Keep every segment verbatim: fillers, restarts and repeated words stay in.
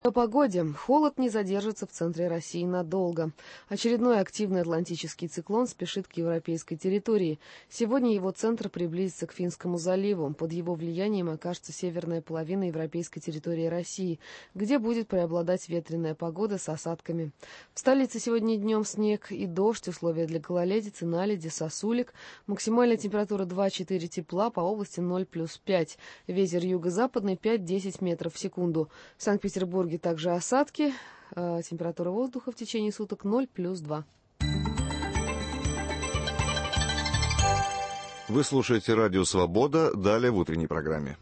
По погоде. Холод не задержится в центре России надолго. Очередной активный атлантический циклон спешит к европейской территории. Сегодня его центр приблизится к Финскому заливу. Под его влиянием окажется северная половина европейской территории России, где будет преобладать ветреная погода с осадками. В столице сегодня днем снег и дождь, условия для гололедицы, наледи, сосулек. Максимальная температура два-четыре тепла, по области ноль плюс пять. Ветер юго-западный пять-десять метров в секунду. В Санкт-Петербурге также осадки. Температура воздуха в течение суток ноль плюс два. Вы слушаете радио «Свобода». Далее в утренней программе.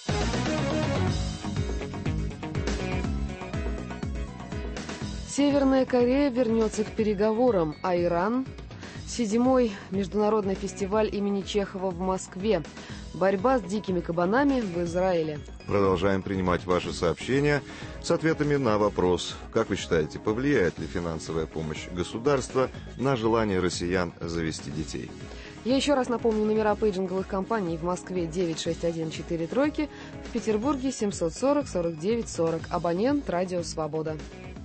Северная Корея вернется к переговорам, а Иран... Седьмой международный фестиваль имени Чехова в Москве. Борьба с дикими кабанами в Израиле. Продолжаем принимать ваши сообщения с ответами на вопрос. Как вы считаете, повлияет ли финансовая помощь государства на желание россиян завести детей? Я еще раз напомню номера пейджинговых компаний. В Москве девять шесть один четыре тройки, в Петербурге семьсот сорок сорок девять сорок. Абонент «Радио Свобода».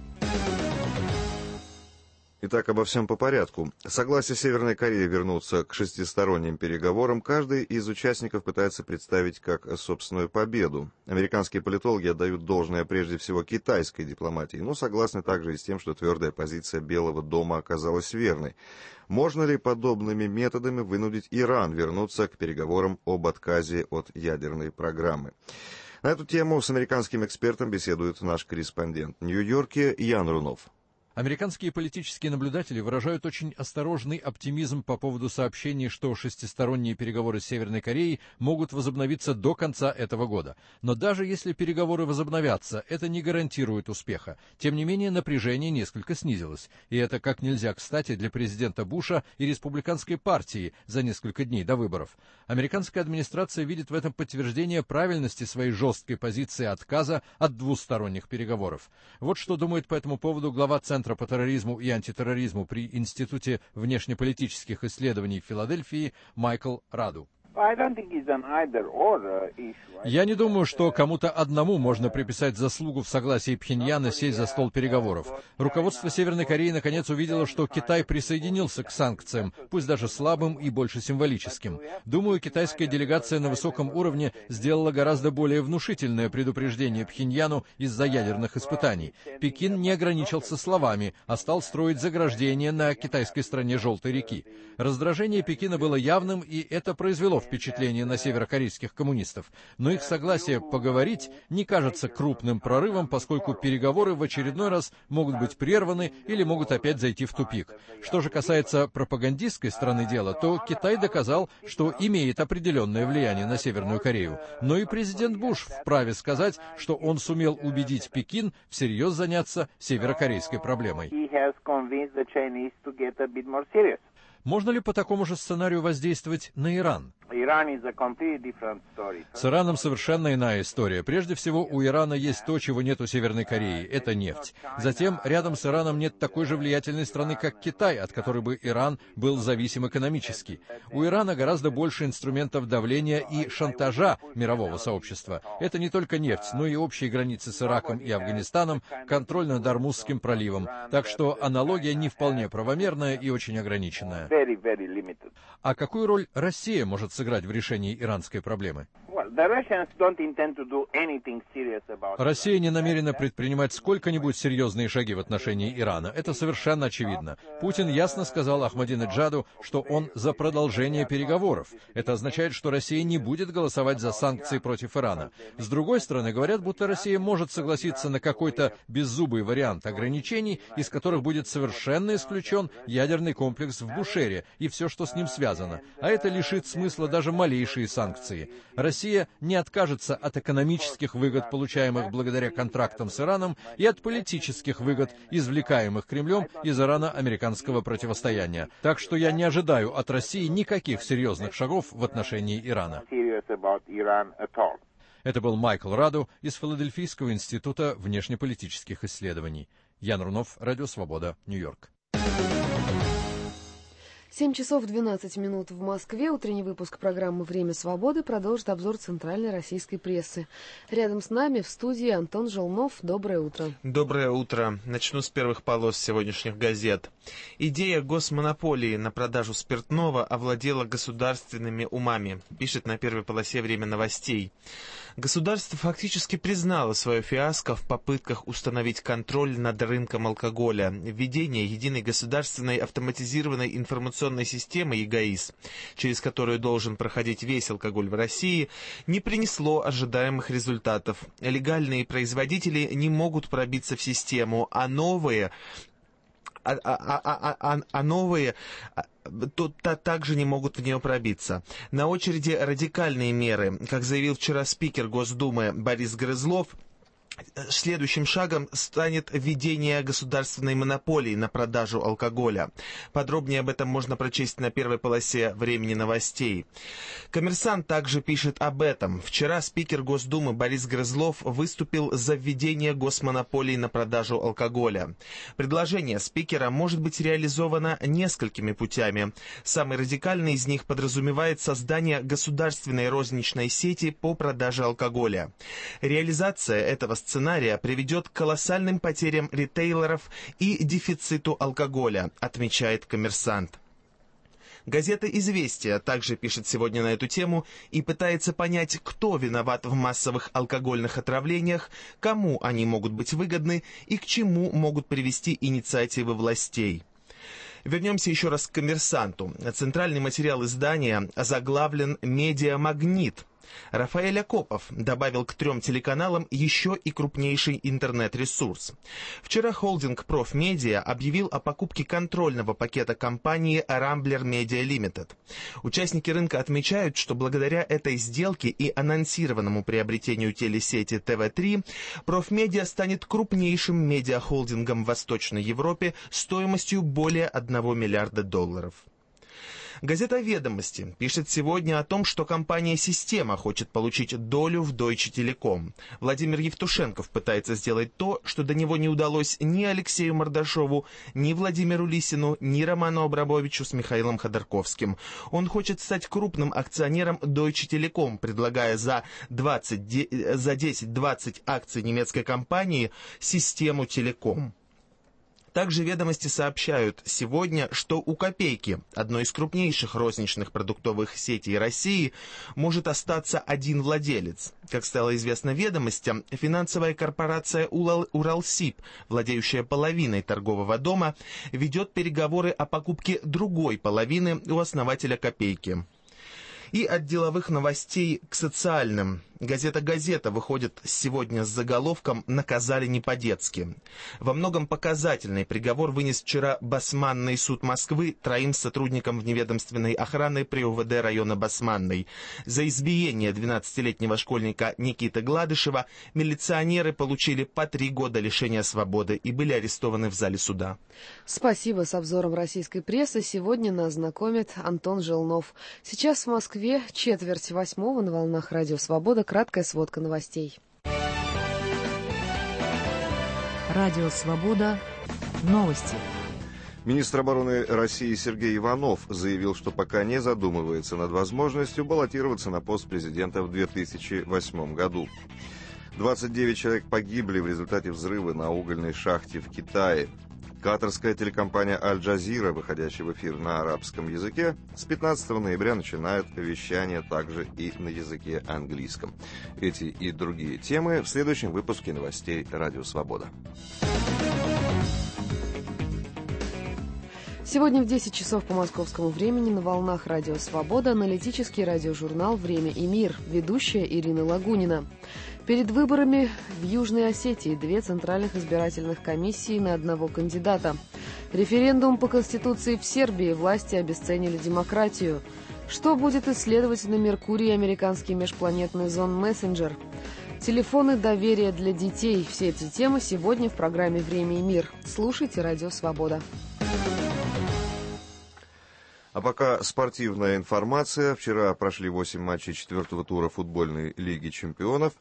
Итак, обо всем по порядку. Согласие Северной Кореи вернуться к шестисторонним переговорам каждый из участников пытается представить как собственную победу. Американские политологи отдают должное прежде всего китайской дипломатии, но согласны также и с тем, что твердая позиция Белого дома оказалась верной. Можно ли подобными методами вынудить Иран вернуться к переговорам об отказе от ядерной программы? На эту тему с американским экспертом беседует наш корреспондент в Нью-Йорке Ян Рунов. Американские политические наблюдатели выражают очень осторожный оптимизм по поводу сообщений, что шестисторонние переговоры с Северной Кореей могут возобновиться до конца этого года. Но даже если переговоры возобновятся, это не гарантирует успеха. Тем не менее, напряжение несколько снизилось. И это как нельзя кстати для президента Буша и республиканской партии за несколько дней до выборов. Американская администрация видит в этом подтверждение правильности своей жесткой позиции отказа от двусторонних переговоров. Вот что думает по этому поводу глава Центра по терроризму и антитерроризму при Институте внешнеполитических исследований в Филадельфии Майкл Раду. Я не думаю, что кому-то одному можно приписать заслугу в согласии Пхеньяна сесть за стол переговоров. Руководство Северной Кореи наконец увидело, что Китай присоединился к санкциям, пусть даже слабым и больше символическим. Думаю, китайская делегация на высоком уровне сделала гораздо более внушительное предупреждение Пхеньяну из-за ядерных испытаний. Пекин не ограничился словами, а стал строить заграждение на китайской стороне Желтой реки. Раздражение Пекина было явным, и это произвело впечатление на северокорейских коммунистов, но их согласие поговорить не кажется крупным прорывом, поскольку переговоры в очередной раз могут быть прерваны или могут опять зайти в тупик. Что же касается пропагандистской стороны дела, то Китай доказал, что имеет определенное влияние на Северную Корею. Но и президент Буш вправе сказать, что он сумел убедить Пекин всерьез заняться северокорейской проблемой. Можно ли по такому же сценарию воздействовать на Иран? С Ираном совершенно иная история. Прежде всего, у Ирана есть то, чего нет у Северной Кореи — это нефть. Затем, рядом с Ираном нет такой же влиятельной страны, как Китай, от которой бы Иран был зависим экономически. У Ирана гораздо больше инструментов давления и шантажа мирового сообщества. Это не только нефть, но и общие границы с Ираком и Афганистаном, контроль над Ормузским проливом. Так что аналогия не вполне правомерная и очень ограниченная. А какую роль Россия может сыграть в решении иранской проблемы? Россия не намерена предпринимать сколько-нибудь серьезные шаги в отношении Ирана. Это совершенно очевидно. Путин ясно сказал Ахмадинеджаду, что он за продолжение переговоров. Это означает, что Россия не будет голосовать за санкции против Ирана. С другой стороны, говорят, будто Россия может согласиться на какой-то беззубый вариант ограничений, из которых будет совершенно исключен ядерный комплекс в Бушере и все, что с ним связано. А это лишит смысла даже малейшие санкции. Россия не откажется от экономических выгод, получаемых благодаря контрактам с Ираном, и от политических выгод, извлекаемых Кремлем из ирано-американского противостояния. Так что я не ожидаю от России никаких серьезных шагов в отношении Ирана. Это был Майкл Раду из Филадельфийского института внешнеполитических исследований. Ян Рунов, Радио Свобода, Нью-Йорк. семь часов двенадцать минут в Москве. Утренний выпуск программы «Время свободы» продолжит обзор центральной российской прессы. Рядом с нами в студии Антон Желнов. Доброе утро. Доброе утро. Начну с первых полос сегодняшних газет. Идея госмонополии на продажу спиртного овладела государственными умами, пишет на первой полосе «Время новостей». Государство фактически признало свое фиаско в попытках установить контроль над рынком алкоголя. Введение единой государственной автоматизированной информационной системы ЕГАИС, через которую должен проходить весь алкоголь в России, не принесло ожидаемых результатов. Легальные производители не могут пробиться в систему, а новые... А, а, а, а, а новые то, то, также не могут в нее пробиться. На очереди радикальные меры. Как заявил вчера спикер Госдумы Борис Грызлов, следующим шагом станет введение государственной монополии на продажу алкоголя. Подробнее об этом можно прочесть на первой полосе «Времени новостей». «Коммерсант» также пишет об этом. Вчера спикер Госдумы Борис Грызлов выступил за введение госмонополии на продажу алкоголя. Предложение спикера может быть реализовано несколькими путями. Самый радикальный из них подразумевает создание государственной розничной сети по продаже алкоголя. Реализация этого сценария приведет к колоссальным потерям ритейлеров и дефициту алкоголя, отмечает «Коммерсант». Газета «Известия» также пишет сегодня на эту тему и пытается понять, кто виноват в массовых алкогольных отравлениях, кому они могут быть выгодны и к чему могут привести инициативы властей. Вернемся еще раз к «Коммерсанту». Центральный материал издания озаглавлен «Медиамагнит». Рафаэль Акопов добавил к трем телеканалам еще и крупнейший интернет-ресурс. Вчера холдинг «Профмедиа» объявил о покупке контрольного пакета компании Rambler Media Limited. Участники рынка отмечают, что благодаря этой сделке и анонсированному приобретению телесети тэ вэ три, «Профмедиа» станет крупнейшим медиахолдингом в Восточной Европе стоимостью более одного миллиарда долларов. Газета «Ведомости» пишет сегодня о том, что компания «Система» хочет получить долю в Deutsche Telekom. Владимир Евтушенков пытается сделать то, что до него не удалось ни Алексею Мордашову, ни Владимиру Лисину, ни Роману Абрамовичу с Михаилом Ходорковским. Он хочет стать крупным акционером Deutsche Telekom, предлагая за, двадцать, за десять-двадцать акций немецкой компании «Систему Телеком». Также «Ведомости» сообщают сегодня, что у «Копейки», одной из крупнейших розничных продуктовых сетей России, может остаться один владелец. Как стало известно «Ведомостям», финансовая корпорация «Уралсиб», владеющая половиной торгового дома, ведет переговоры о покупке другой половины у основателя «Копейки». И от деловых новостей к социальным. Газета «Газета» выходит сегодня с заголовком «Наказали не по-детски». Во многом показательный приговор вынес вчера Басманный суд Москвы троим сотрудникам вневедомственной охраны при о вэ дэ района Басманной. За избиение двенадцатилетнего школьника Никиты Гладышева милиционеры получили по три года лишения свободы и были арестованы в зале суда. Спасибо. С обзором российской прессы сегодня нас знакомит Антон Желнов. Сейчас в Москве четверть восьмого на волнах Радио Свобода. Краткая сводка новостей. Радио Свобода. Новости. Министр обороны России Сергей Иванов заявил, что пока не задумывается над возможностью баллотироваться на пост президента в две тысячи восьмом году. двадцать девять человек погибли в результате взрыва на угольной шахте в Китае. Катарская телекомпания «Аль-Джазира», выходящая в эфир на арабском языке, с пятнадцатого ноября начинает вещание также и на языке английском. Эти и другие темы в следующем выпуске новостей «Радио Свобода». Сегодня в десять часов по московскому времени на волнах Радио Свобода аналитический радиожурнал «Время и мир», ведущая Ирина Лагунина. Перед выборами в Южной Осетии две центральных избирательных комиссии на одного кандидата. Референдум по Конституции в Сербии. Власти обесценили демократию. Что будет исследовать на Меркурии американский межпланетный зонд «Мессенджер». Телефоны доверия для детей. Все эти темы сегодня в программе «Время и мир». Слушайте «Радио Свобода». А пока спортивная информация. Вчера прошли восемь матчей четвертого тура футбольной Лиги чемпионов.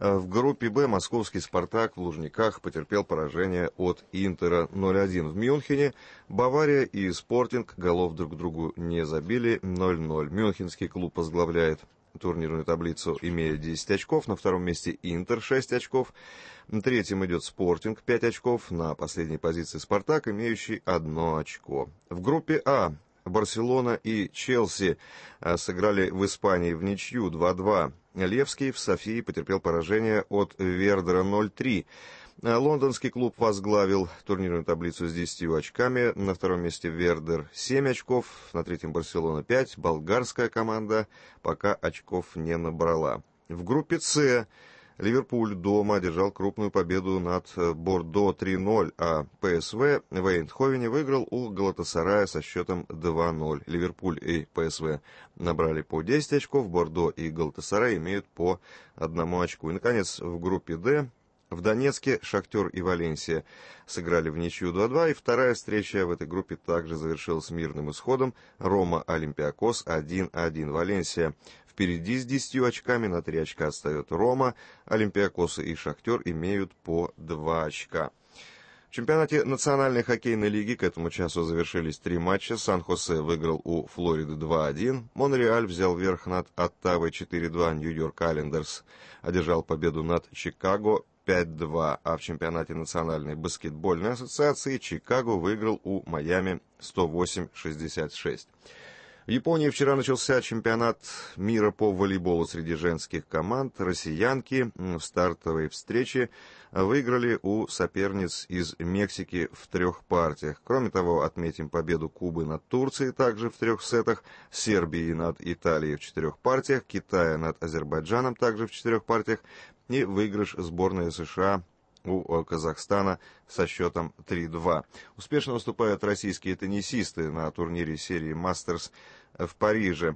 В группе «Б» московский «Спартак» в Лужниках потерпел поражение от «Интера» ноль один. В Мюнхене «Бавария» и «Спортинг» голов друг другу не забили, ноль ноль. Мюнхенский клуб возглавляет турнирную таблицу, имея десять очков. На втором месте «Интер» шесть очков. На третьем идет «Спортинг» пять очков. На последней позиции «Спартак», имеющий одно очко. В группе «А» Барселона и Челси сыграли в Испании в ничью два два. Левский в Софии потерпел поражение от Вердера ноль три. Лондонский клуб возглавил турнирную таблицу с десятью очками. На втором месте Вердер семь очков, на третьем Барселона пять. Болгарская команда пока очков не набрала. В группе «С» Ливерпуль дома одержал крупную победу над Бордо три ноль, а ПСВ в Эйндховене выиграл у Галатасарая со счетом два ноль. Ливерпуль и ПСВ набрали по десять очков, Бордо и Галатасарай имеют по одному очку. И, наконец, в группе «Д» в Донецке Шахтер и Валенсия сыграли в ничью два два, и вторая встреча в этой группе также завершилась мирным исходом. Рома-Олимпиакос один один. Валенсия впереди с десятью очками, на три очка отстает Рома. Олимпиакос и Шахтер имеют по два очка. В чемпионате национальной хоккейной лиги к этому часу завершились три матча. Сан-Хосе выиграл у Флориды два один. Монреаль взял верх над Оттавой четыре два. Нью-Йорк Айлендерс одержал победу над Чикаго пять два. А в чемпионате национальной баскетбольной ассоциации Чикаго выиграл у Майами сто восемь шестьдесят шесть. В Японии вчера начался чемпионат мира по волейболу среди женских команд. Россиянки в стартовой встрече выиграли у соперниц из Мексики в трех партиях. Кроме того, отметим победу Кубы над Турцией также в трех сетах, Сербии над Италией в четырех партиях, Китая над Азербайджаном также в четырех партиях и выигрыш сборной США у Казахстана со счетом три два. Успешно выступают российские теннисисты на турнире серии «Мастерс» в Париже.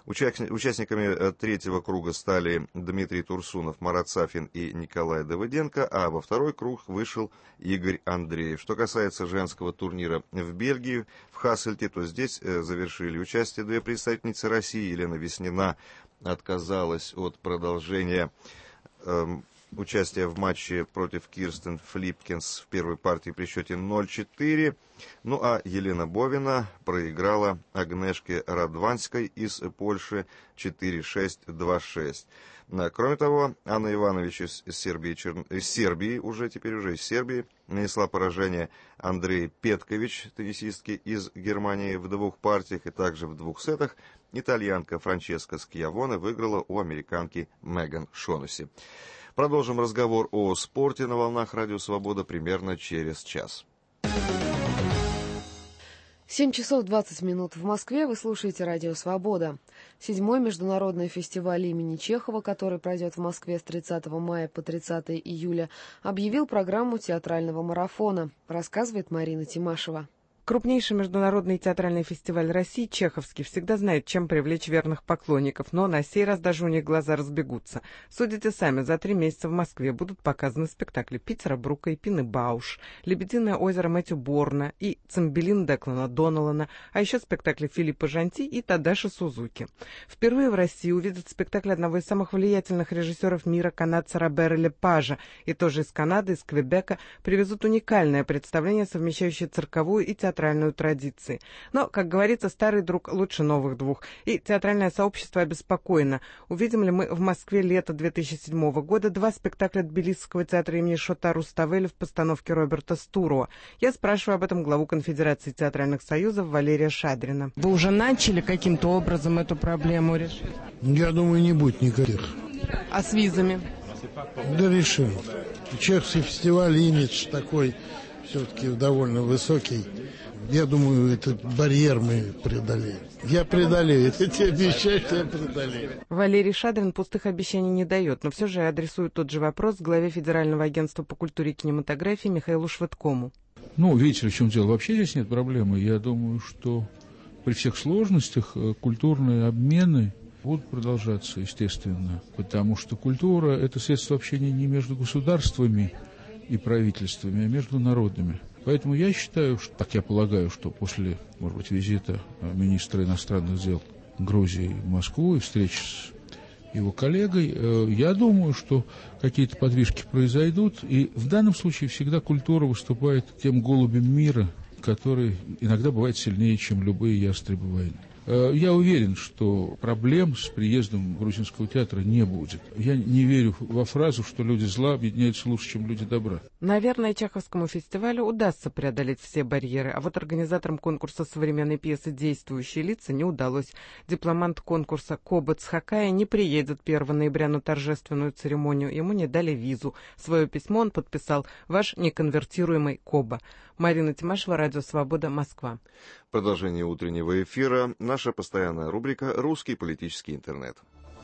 Участниками третьего круга стали Дмитрий Турсунов, Марат Сафин и Николай Давыденко, а во второй круг вышел Игорь Андреев. Что касается женского турнира в Бельгии, в Хассельте, то здесь завершили участие две представительницы России. Елена Веснина отказалась от продолжения эм, участие в матче против Кирстен Флипкинс в первой партии при счете ноль четыре. Ну а Елена Бовина проиграла Агнешке Радванской из Польши четыре шесть, два шесть. Кроме того, Анна Иванович из Сербии, Чер... из Сербии уже теперь уже из Сербии, нанесла поражение Андрей Петкович, теннисистке из Германии, в двух партиях и также в двух сетах. Итальянка Франческа Скьявоне выиграла у американки Меган Шонесси. Продолжим разговор о спорте на волнах Радио Свобода примерно через час. семь часов двадцать минут в Москве. Вы слушаете Радио Свобода. Седьмой международный фестиваль имени Чехова, который пройдет в Москве с тридцатого мая по тридцатое июля, объявил программу театрального марафона, рассказывает Марина Тимашева. Крупнейший международный театральный фестиваль России, Чеховский, всегда знает, чем привлечь верных поклонников, но на сей раз даже у них глаза разбегутся. Судите сами, за три месяца в Москве будут показаны спектакли Питера Брука и Пины Бауш, «Лебединое озеро» Мэтью Борна и «Цимбелин» Деклана Доналана, а еще спектакли Филиппа Жанти и Тадаши Сузуки. Впервые в России увидят спектакль одного из самых влиятельных режиссеров мира, канадца Робера Лепажа, и тоже из Канады, из Квебека, привезут уникальное представление, совмещающее цирковую и театральную театральную традиции. Но, как говорится, старый друг лучше новых двух. И театральное сообщество обеспокоено. Увидим ли мы в Москве лето две тысячи седьмого года два спектакля Тбилисского театра имени Шота Руставели в постановке Роберта Стурова? Я спрашиваю об этом главу Конфедерации театральных союзов Валерия Шадрина. Вы уже начали каким-то образом эту проблему решить? Я думаю, не будет никаких. А с визами? Да решим. Чехский фестиваль, имидж такой все-таки довольно высокий. Я думаю, этот барьер мы преодолеем. Я преодолею. Это тебе обещаю, что я преодолею. Валерий Шадрин пустых обещаний не дает, но все же адресует тот же вопрос главе Федерального агентства по культуре и кинематографии Михаилу Швыдкому. Ну, видите ли, в чем дело? Вообще здесь нет проблемы. Я думаю, что при всех сложностях культурные обмены будут продолжаться, естественно. Потому что культура – это средство общения не между государствами и правительствами, а между народами. Поэтому я считаю, что, так я полагаю, что после, может быть, визита министра иностранных дел Грузии в Москву и встречи с его коллегой. Я думаю, что какие-то подвижки произойдут, и в данном случае всегда культура выступает тем голубем мира, который иногда бывает сильнее, чем любые ястребы войны. Я уверен, что проблем с приездом грузинского театра не будет. Я не верю во фразу, что люди зла объединяются лучше, чем люди добра. Наверное, Чеховскому фестивалю удастся преодолеть все барьеры, а вот организаторам конкурса современной пьесы «Действующие лица» не удалось. Дипломант конкурса Коба Цхакая не приедет первого ноября на торжественную церемонию, ему не дали визу. Свое письмо он подписал «Ваш неконвертируемый Коба». Марина Тимашева, Радио Свобода, Москва. Продолжение утреннего эфира. Наша постоянная рубрика «Русский политический интернет».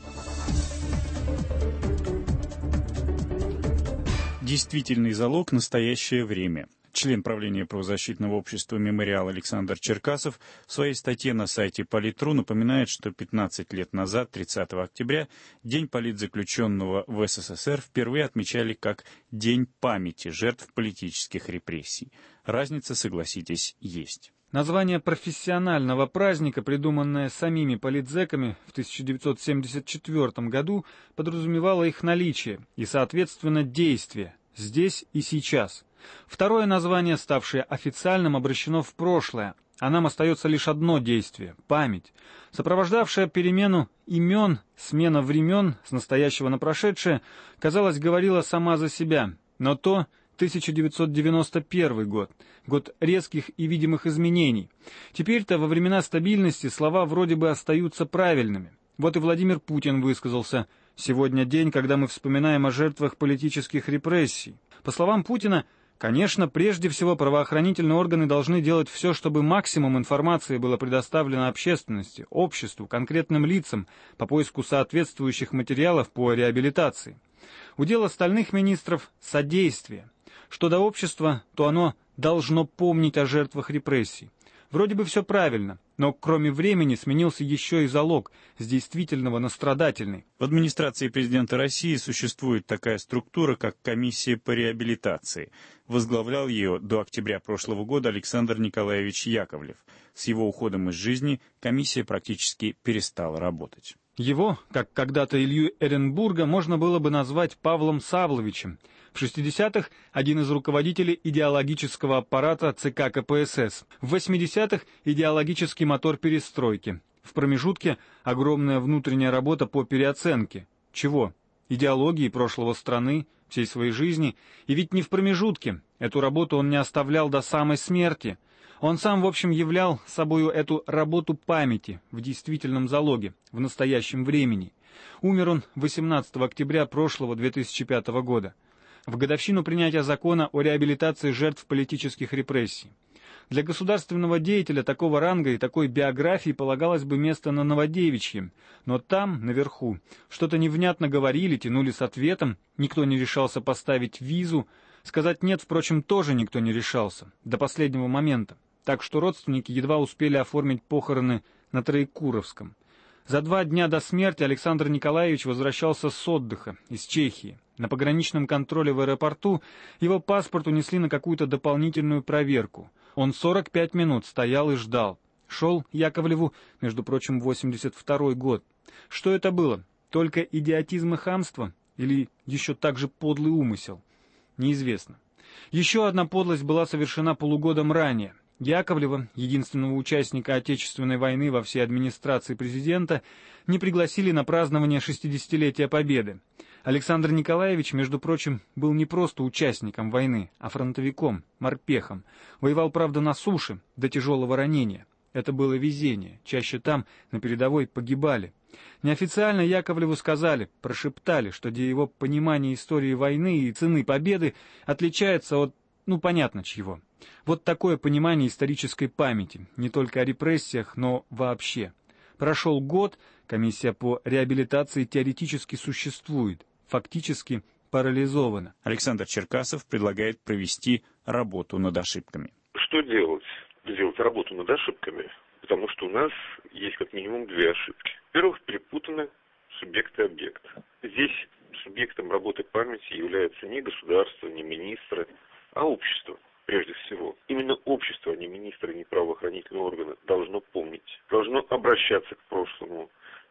Действительный залог — настоящее время. Член правления правозащитного общества «Мемориал» Александр Черкасов в своей статье на сайте Политру напоминает, что пятнадцать лет назад, тридцатого октября, День политзаключенного в СССР впервые отмечали как День памяти жертв политических репрессий. Разница, согласитесь, есть. Название профессионального праздника, придуманное самими политзеками в тысяча девятьсот семьдесят четвёртом году, подразумевало их наличие и, соответственно, действие здесь и сейчас. Второе название, ставшее официальным, обращено в прошлое, а нам остается лишь одно действие — память. Сопровождавшая перемену имен, смена времен с настоящего на прошедшее, казалось, говорила сама за себя, но то тысяча девятьсот девяносто первый год, год резких и видимых изменений. Теперь-то во времена стабильности слова вроде бы остаются правильными. Вот и Владимир Путин высказался: «Сегодня день, когда мы вспоминаем о жертвах политических репрессий». По словам Путина, конечно, прежде всего правоохранительные органы должны делать все, чтобы максимум информации было предоставлено общественности, обществу, конкретным лицам по поиску соответствующих материалов по реабилитации. Удел остальных министров — содействие. Что до общества, то оно должно помнить о жертвах репрессий. Вроде бы все правильно, но кроме времени сменился еще и залог с действительного на страдательный. В администрации президента России существует такая структура, как комиссия по реабилитации. Возглавлял ее до октября прошлого года Александр Николаевич Яковлев. С его уходом из жизни комиссия практически перестала работать. Его, как когда-то Илью Эренбурга, можно было бы назвать Павлом Савловичем. В шестидесятых один из руководителей идеологического аппарата ЦК КПСС. В восьмидесятых идеологический мотор перестройки. В промежутке огромная внутренняя работа по переоценке. Чего? Идеологии прошлого страны, всей своей жизни. И ведь не в промежутке. Эту работу он не оставлял до самой смерти. Он сам, в общем, являл собою эту работу памяти в действительном залоге, в настоящем времени. Умер он восемнадцатого октября прошлого две тысячи пятого года, в годовщину принятия закона о реабилитации жертв политических репрессий. Для государственного деятеля такого ранга и такой биографии полагалось бы место на Новодевичьем, но там, наверху, что-то невнятно говорили, тянули с ответом, никто не решался поставить визу, сказать «нет», впрочем, тоже никто не решался, до последнего момента. Так что родственники едва успели оформить похороны на Троекуровском. За два дня до смерти Александр Николаевич возвращался с отдыха, из Чехии. На пограничном контроле в аэропорту его паспорт унесли на какую-то дополнительную проверку. Он сорок пять минут стоял и ждал. Шел Яковлеву, между прочим, восемьдесят второй год. Что это было? Только идиотизм и хамство? Или еще так же подлый умысел? Неизвестно. Еще одна подлость была совершена полугодом ранее. Яковлева, единственного участника Отечественной войны во всей администрации президента, не пригласили на празднование шестидесятилетия Победы. Александр Николаевич, между прочим, был не просто участником войны, а фронтовиком, морпехом. Воевал, правда, на суше, до тяжелого ранения. Это было везение, чаще там, на передовой, погибали. Неофициально Яковлеву сказали, прошептали, что его понимание истории войны и цены победы отличается от, ну, понятно чего. Вот такое понимание исторической памяти, не только о репрессиях, но вообще. Прошел год, комиссия по реабилитации теоретически существует, фактически парализована. Александр Черкасов предлагает провести работу над ошибками. Что делать? Сделать работу над ошибками, потому что у нас есть как минимум две ошибки. Во-первых, перепутаны субъект и объект. Здесь субъектом работы памяти является не государство, не министры, а общество. Прежде всего, именно общество, а не министры, не правоохранительные органы, должно помнить, должно обращаться к прошлому, должно иметь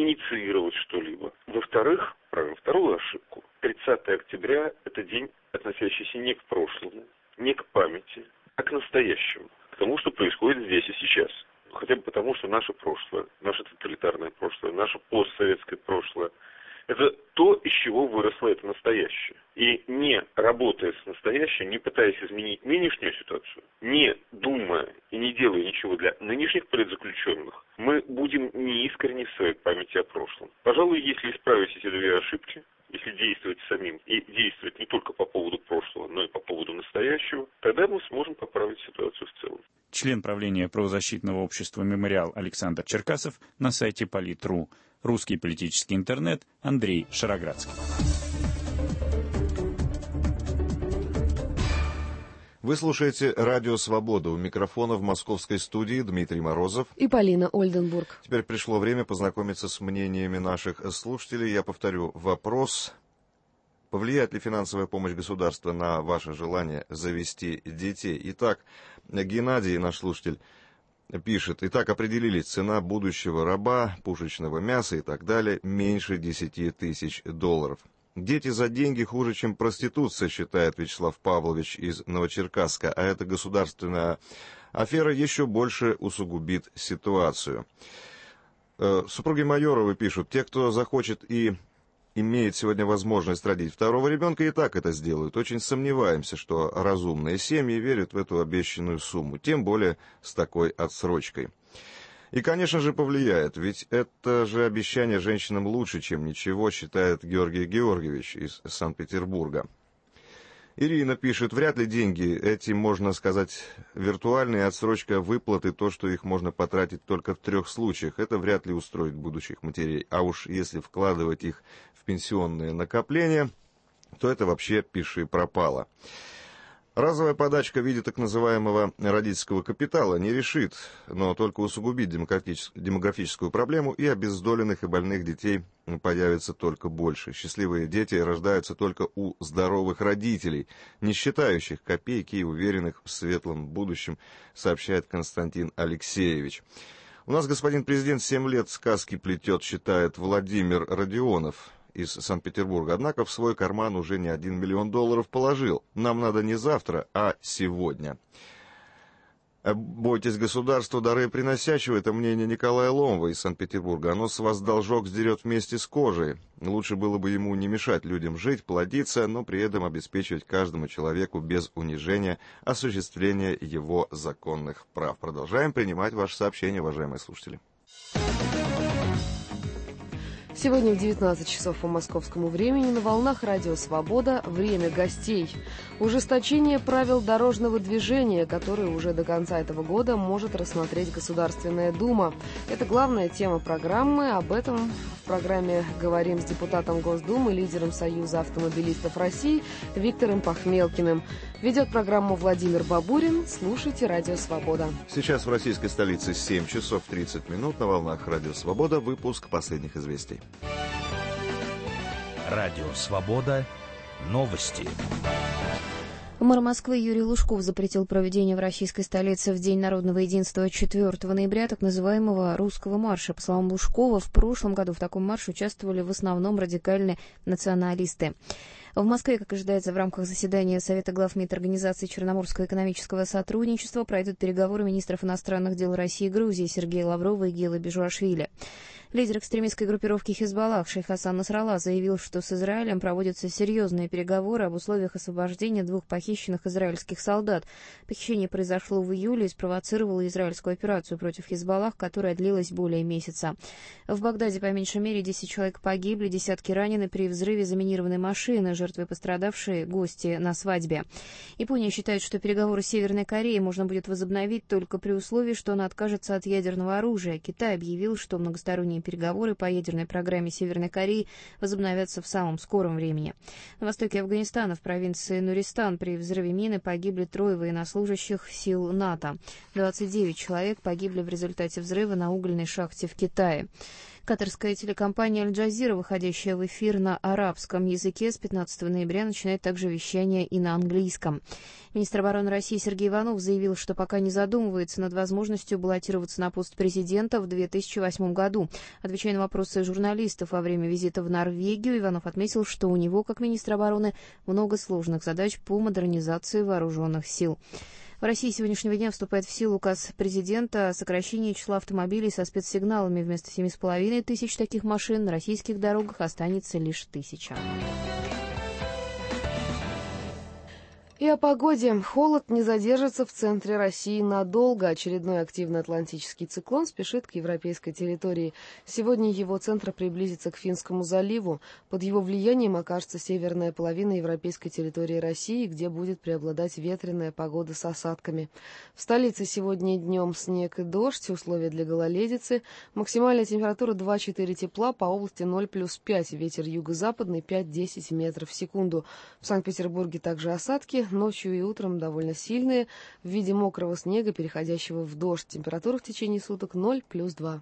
инициировать что-либо. Во-вторых, правильно, вторую ошибку. тридцатое октября – это день, относящийся не к прошлому, не к памяти, а к настоящему, к тому, что происходит здесь и сейчас. Хотя бы потому, что наше прошлое, наше тоталитарное прошлое, наше постсоветское прошлое – это то, из чего выросло это настоящее. И не работая с настоящим, не пытаясь изменить нынешнюю ситуацию, не думая и не делая ничего для нынешних политзаключенных, мы будем неискренни в своей памяти о прошлом. Пожалуй, если исправить эти две ошибки, если действовать самим и действовать не только по поводу прошлого, но и по поводу настоящего, тогда мы сможем поправить ситуацию в целом. Член правления правозащитного общества «Мемориал» Александр Черкасов на сайте полит точка ру. Русский политический интернет Андрей Шароградский. Вы слушаете «Радио Свобода». У микрофона в московской студии Дмитрий Морозов и Полина Ольденбург. Теперь пришло время познакомиться с мнениями наших слушателей. Я повторю вопрос. Повлияет ли финансовая помощь государства на ваше желание завести детей? Итак, Геннадий, наш слушатель, пишет: итак, определили, цена будущего раба, пушечного мяса и так далее меньше десяти тысяч долларов. Дети за деньги хуже, чем проституция, считает Вячеслав Павлович из Новочеркасска, а эта государственная афера еще больше усугубит ситуацию. Супруги Майоровы пишут: те, кто захочет и имеет сегодня возможность родить второго ребенка, и так это сделают. Очень сомневаемся, что разумные семьи верят в эту обещанную сумму, тем более с такой отсрочкой. И, конечно же, повлияет, ведь это же обещание женщинам лучше, чем ничего, считает Георгий Георгиевич из Санкт-Петербурга. Ирина пишет: вряд ли деньги, эти, можно сказать, виртуальные, отсрочка выплаты, то, что их можно потратить только в трех случаях, это вряд ли устроит будущих матерей. А уж если вкладывать их в пенсионные накопления, то это вообще пиши пропало. Разовая подачка в виде так называемого родительского капитала не решит, но только усугубит демографическую проблему, и обездоленных и больных детей появится только больше. Счастливые дети рождаются только у здоровых родителей, не считающих копейки и уверенных в светлом будущем, сообщает Константин Алексеевич. У нас господин президент семь лет сказки плетет, считает Владимир Родионов из Санкт-Петербурга. Однако в свой карман уже не один миллион долларов положил. Нам надо не завтра, а сегодня. Бойтесь государства, дары приносящего, это мнение Николая Ломова из Санкт-Петербурга. Оно с вас должок сдерет вместе с кожей. Лучше было бы ему не мешать людям жить, плодиться, но при этом обеспечивать каждому человеку без унижения осуществление его законных прав. Продолжаем принимать ваши сообщения, уважаемые слушатели. Сегодня в девятнадцать часов по московскому времени на волнах Радио Свобода «Время гостей». Ужесточение правил дорожного движения, которые уже до конца этого года может рассмотреть Государственная Дума. Это главная тема программы. Об этом в программе говорим с депутатом Госдумы, лидером Союза автомобилистов России Виктором Пахмелкиным. Ведет программу Владимир Бабурин. Слушайте Радио Свобода. Сейчас в российской столице семь часов тридцать минут. На волнах Радио Свобода выпуск последних известий. Радио Свобода. Новости. Мэр Москвы Юрий Лужков запретил проведение в российской столице в День народного единства четвёртого ноября так называемого «русского марша». По словам Лужкова, в прошлом году в таком марше участвовали в основном радикальные националисты. В Москве, как ожидается, в рамках заседания Совета глав МИД Организации Черноморского экономического сотрудничества пройдут переговоры министров иностранных дел России и Грузии Сергея Лаврова и Гела Бежуашвили. Лидер экстремистской группировки «Хизбаллах» шейх Хасан Насралла заявил, что с Израилем проводятся серьезные переговоры об условиях освобождения двух похищенных израильских солдат. Похищение произошло в июле и спровоцировало израильскую операцию против «Хизбаллах», которая длилась более месяца. В Багдаде по меньшей мере десять человек погибли, десятки ранены при взрыве заминированной машины, жертвы и пострадавшие гости на свадьбе. Япония считает, что переговоры с Северной Кореей можно будет возобновить только при условии, что она откажется от ядерного оружия. Китай объявил, что многосторонние переговоры по ядерной программе Северной Кореи возобновятся в самом скором времени. На востоке Афганистана, в провинции Нуристан, при взрыве мины погибли трое военнослужащих сил НАТО. двадцать девять человек погибли в результате взрыва на угольной шахте в Китае. Катарская телекомпания «Аль-Джазира», выходящая в эфир на арабском языке, с пятнадцатого ноября начинает также вещание и на английском. Министр обороны России Сергей Иванов заявил, что пока не задумывается над возможностью баллотироваться на пост президента в две тысячи восьмом году. Отвечая на вопросы журналистов во время визита в Норвегию, Иванов отметил, что у него, как министра обороны, много сложных задач по модернизации вооруженных сил. В России с сегодняшнего дня вступает в силу указ президента о сокращении числа автомобилей со спецсигналами. Вместо семи с половиной тысяч таких машин на российских дорогах останется лишь тысяча. И о погоде. Холод не задержится в центре России надолго. Очередной активный атлантический циклон спешит к европейской территории. Сегодня его центр приблизится к Финскому заливу. Под его влиянием окажется северная половина европейской территории России, где будет преобладать ветреная погода с осадками. В столице сегодня днем снег и дождь, условия для гололедицы. Максимальная температура два-четыре тепла, по области ноль плюс пять. Ветер юго-западный пять-десять метров в секунду. В Санкт-Петербурге также осадки. Ночью и утром довольно сильные, в виде мокрого снега, переходящего в дождь. Температура в течение суток ноль плюс два.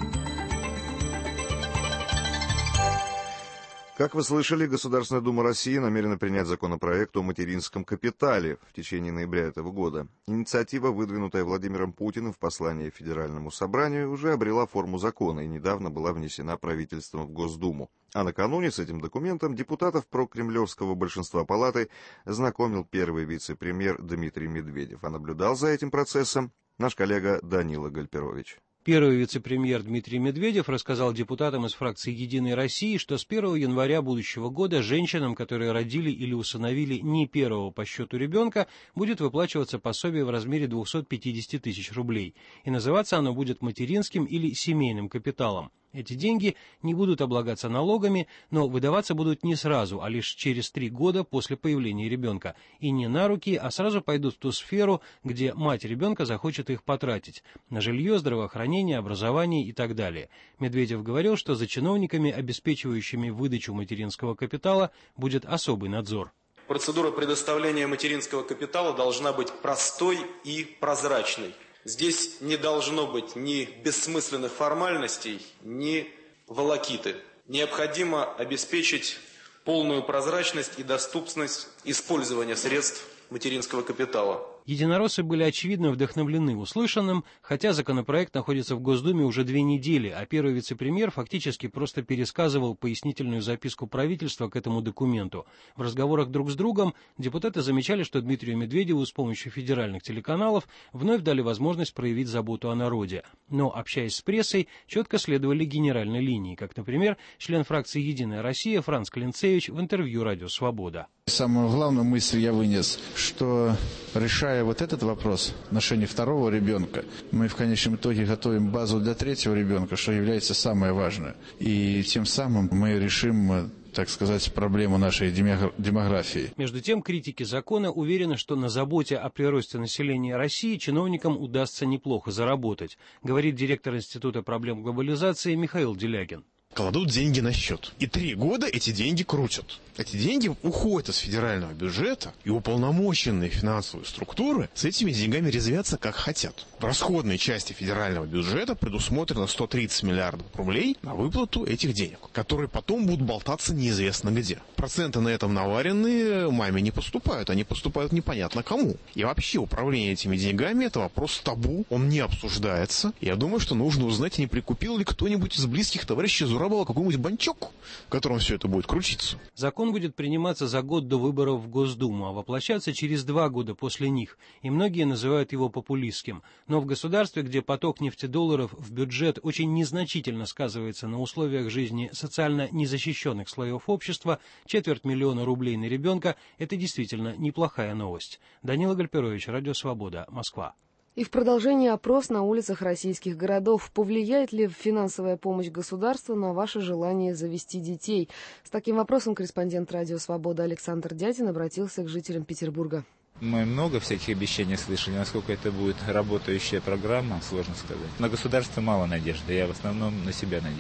Как вы слышали, Государственная Дума России намерена принять законопроект о материнском капитале в течение ноября этого года. Инициатива, выдвинутая Владимиром Путиным в послании Федеральному собранию, уже обрела форму закона и недавно была внесена правительством в Госдуму. А накануне с этим документом депутатов прокремлевского большинства палаты знакомил первый вице-премьер Дмитрий Медведев. А наблюдал за этим процессом наш коллега Данила Гальперович. Первый вице-премьер Дмитрий Медведев рассказал депутатам из фракции «Единой России», что с первого января будущего года женщинам, которые родили или усыновили не первого по счету ребенка, будет выплачиваться пособие в размере двести пятьдесят тысяч рублей. И называться оно будет материнским или семейным капиталом. Эти деньги не будут облагаться налогами, но выдаваться будут не сразу, а лишь через три года после появления ребенка. И не на руки, а сразу пойдут в ту сферу, где мать ребенка захочет их потратить – на жилье, здравоохранение, образование и так далее. Медведев говорил, что за чиновниками, обеспечивающими выдачу материнского капитала, будет особый надзор. Процедура предоставления материнского капитала должна быть простой и прозрачной. Здесь не должно быть ни бессмысленных формальностей, ни волокиты. Необходимо обеспечить полную прозрачность и доступность использования средств материнского капитала. Единороссы были очевидно вдохновлены услышанным, хотя законопроект находится в Госдуме уже две недели, а первый вице-премьер фактически просто пересказывал пояснительную записку правительства к этому документу. В разговорах друг с другом депутаты замечали, что Дмитрию Медведеву с помощью федеральных телеканалов вновь дали возможность проявить заботу о народе. Но, общаясь с прессой, четко следовали генеральной линии, как, например, член фракции «Единая Россия» Франц Клинцевич в интервью «Радио Свобода». Самую главную мысль я вынес, что, решая вот этот вопрос в отношении второго ребенка, мы в конечном итоге готовим базу для третьего ребенка, что является самое важное. И тем самым мы решим, так сказать, проблему нашей демографии. Между тем, критики закона уверены, что на заботе о приросте населения России чиновникам удастся неплохо заработать, говорит директор Института проблем глобализации Михаил Делягин. Кладут деньги на счет. И три года эти деньги крутят. Эти деньги уходят из федерального бюджета, и уполномоченные финансовые структуры с этими деньгами резвятся как хотят. В расходной части федерального бюджета предусмотрено сто тридцать миллиардов рублей на выплату этих денег, которые потом будут болтаться неизвестно где. Проценты на этом наваренные маме не поступают, они поступают непонятно кому. И вообще управление этими деньгами – это вопрос табу, он не обсуждается. Я думаю, что нужно узнать, не прикупил ли кто-нибудь из близких товарищей Зурабова какой-нибудь банчок, в котором все это будет крутиться. Закон будет приниматься за год до выборов в Госдуму, а воплощаться через два года после них, и многие называют его популистским. Но в государстве, где поток нефтедолларов в бюджет очень незначительно сказывается на условиях жизни социально незащищенных слоев общества, четверть миллиона рублей на ребенка – это действительно неплохая новость. Данила Гальперович, Радио Свобода, Москва. И в продолжении опрос на улицах российских городов. Повлияет ли финансовая помощь государства на ваше желание завести детей? С таким вопросом корреспондент Радио Свобода Александр Дядин обратился к жителям Петербурга. Мы много всяких обещаний слышали, насколько это будет работающая программа, сложно сказать. На государство мало надежды, я в основном на себя надеюсь.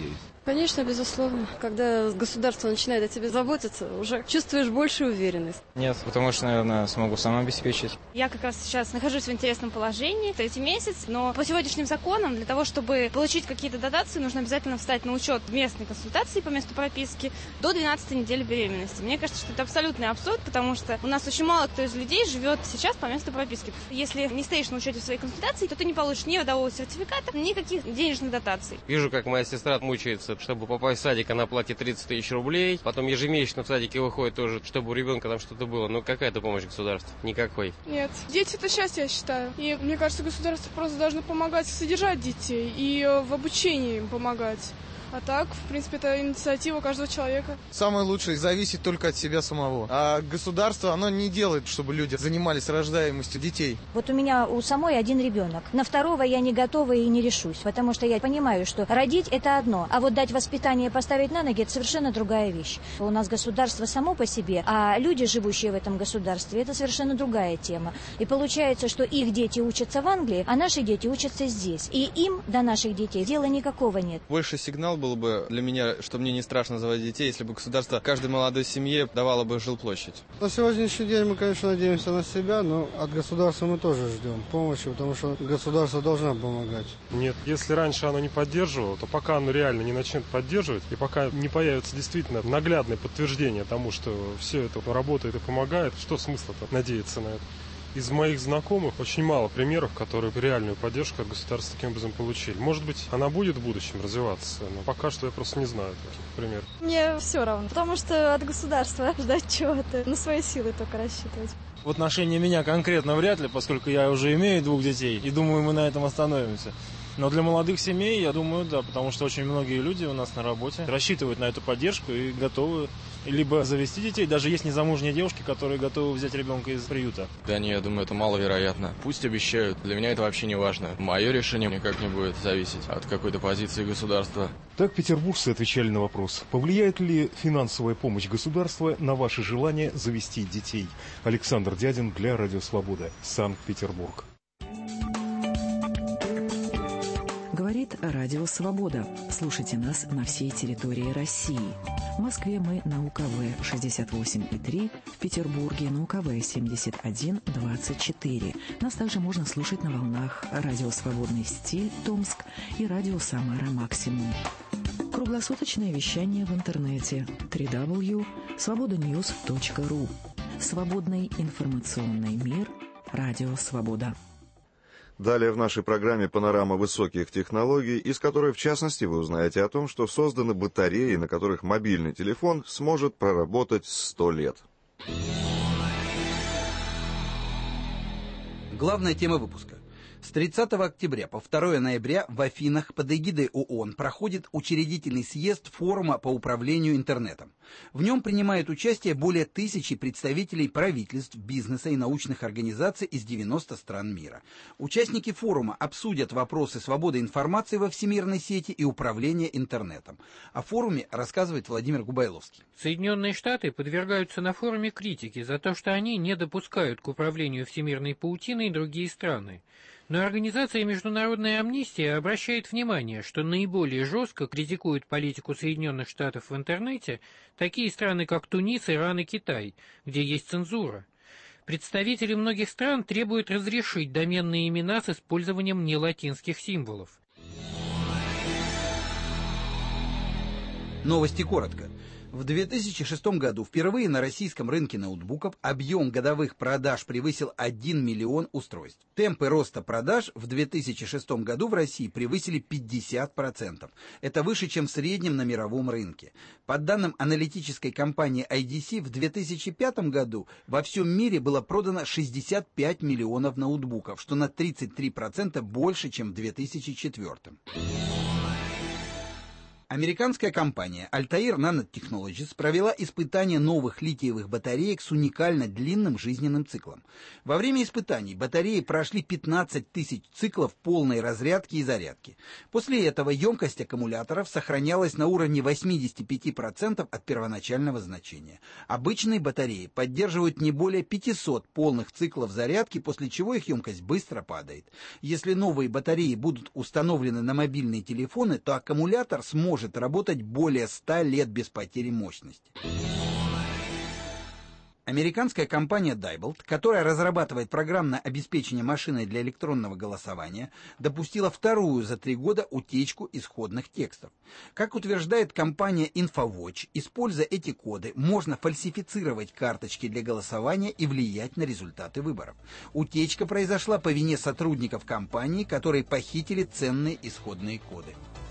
Конечно, безусловно. Когда государство начинает о тебе заботиться, уже чувствуешь большую уверенность. Нет, потому что, наверное, смогу сам обеспечить. Я как раз сейчас нахожусь в интересном положении, третий месяц, но по сегодняшним законам для того, чтобы получить какие-то дотации, нужно обязательно встать на учет в местной консультации по месту прописки до двенадцатой недели беременности. Мне кажется, что это абсолютный абсурд, потому что у нас очень мало кто из людей живет сейчас по месту прописки. Если не стоишь на учете в своей консультации, то ты не получишь ни родового сертификата, никаких денежных дотаций. Вижу, как моя сестра мучается. Чтобы попасть в садик, она платит тридцать тысяч рублей. Потом ежемесячно в садике выходит тоже, чтобы у ребенка там что-то было. Ну, какая-то помощь государства? Никакой. Нет. Дети — это счастье, я считаю. И мне кажется, государство просто должно помогать содержать детей и в обучении им помогать. А так, в принципе, это инициатива каждого человека. Самое лучшее зависит только от себя самого. А государство, оно не делает, чтобы люди занимались рождаемостью детей. Вот у меня у самой один ребенок. На второго я не готова и не решусь, потому что я понимаю, что родить — это одно, а вот дать воспитание и поставить на ноги — это совершенно другая вещь. У нас государство само по себе, а люди, живущие в этом государстве, это совершенно другая тема. И получается, что их дети учатся в Англии, а наши дети учатся здесь. И им до наших детей дела никакого нет. Больше сигнал было бы для меня, что мне не страшно заводить детей, если бы государство каждой молодой семье давало бы жилплощадь. На сегодняшний день мы, конечно, надеемся на себя, но от государства мы тоже ждем помощи, потому что государство должно помогать. Нет, если раньше оно не поддерживало, то пока оно реально не начнет поддерживать, и пока не появится действительно наглядное подтверждение тому, что все это работает и помогает, что смысла-то надеяться на это? Из моих знакомых очень мало примеров, которые реальную поддержку от государства таким образом получили. Может быть, она будет в будущем развиваться, но пока что я просто не знаю таких примеров. Мне все равно, потому что от государства ждать чего-то, на свои силы только рассчитывать. В отношении меня конкретно вряд ли, поскольку я уже имею двух детей, и думаю, мы на этом остановимся. Но для молодых семей, я думаю, да, потому что очень многие люди у нас на работе рассчитывают на эту поддержку и готовы либо завести детей, даже есть незамужние девушки, которые готовы взять ребенка из приюта. Да не, я думаю, это маловероятно. Пусть обещают, для меня это вообще не важно. Мое решение никак не будет зависеть от какой-то позиции государства. Так петербуржцы отвечали на вопрос, повлияет ли финансовая помощь государства на ваше желание завести детей. Александр Дядин для Радио Свобода, Санкт-Петербург. Говорит Радио Свобода. Слушайте нас на всей территории России. В Москве мы на УКВ шестьдесят восемь и три, в Петербурге на УКВ семьдесят один двадцать четыре. Нас также можно слушать на волнах Радио Свободный стиль Томск и Радио Самара Максимум. Круглосуточное вещание в интернете дабл ю дабл ю дабл ю точка свобода ньюс точка ру. Свободный информационный мир. Радио Свобода. Далее в нашей программе «Панорама высоких технологий», из которой, в частности, вы узнаете о том, что созданы батареи, на которых мобильный телефон сможет проработать сто лет. Главная тема выпуска. С тридцатого октября по второе ноября в Афинах под эгидой ООН проходит учредительный съезд форума по управлению интернетом. В нем принимают участие более тысячи представителей правительств, бизнеса и научных организаций из девяноста стран мира. Участники форума обсудят вопросы свободы информации во всемирной сети и управления интернетом. О форуме рассказывает Владимир Губайловский. Соединенные Штаты подвергаются на форуме критике за то, что они не допускают к управлению всемирной паутиной другие страны. Но организация «Международная амнистия» обращает внимание, что наиболее жестко критикуют политику Соединенных Штатов в интернете такие страны, как Тунис, Иран и Китай, где есть цензура. Представители многих стран требуют разрешить доменные имена с использованием нелатинских символов. Новости коротко. В две тысячи шестом году впервые на российском рынке ноутбуков объем годовых продаж превысил один миллион устройств. Темпы роста продаж в две тысячи шестом году в России превысили пятьдесят процентов. Это выше, чем в среднем на мировом рынке. По данным аналитической компании ай ди си, в две тысячи пятом году во всем мире было продано шестьдесят пять миллионов ноутбуков, что на тридцать три процента больше, чем в две тысячи четвёртом. Американская компания Altair Nanotechnologies провела испытание новых литиевых батареек с уникально длинным жизненным циклом. Во время испытаний батареи прошли пятнадцать тысяч циклов полной разрядки и зарядки. После этого емкость аккумуляторов сохранялась на уровне восемьдесят пять процентов от первоначального значения. Обычные батареи поддерживают не более пятисот полных циклов зарядки, после чего их емкость быстро падает. Если новые батареи будут установлены на мобильные телефоны, то аккумулятор сможет может работать более ста лет без потери мощности. Американская компания Diebold, которая разрабатывает программное обеспечение машиной для электронного голосования, допустила вторую за три года утечку исходных текстов. Как утверждает компания InfoWatch, используя эти коды, можно фальсифицировать карточки для голосования и влиять на результаты выборов. Утечка произошла по вине сотрудников компании, которые похитили ценные исходные коды.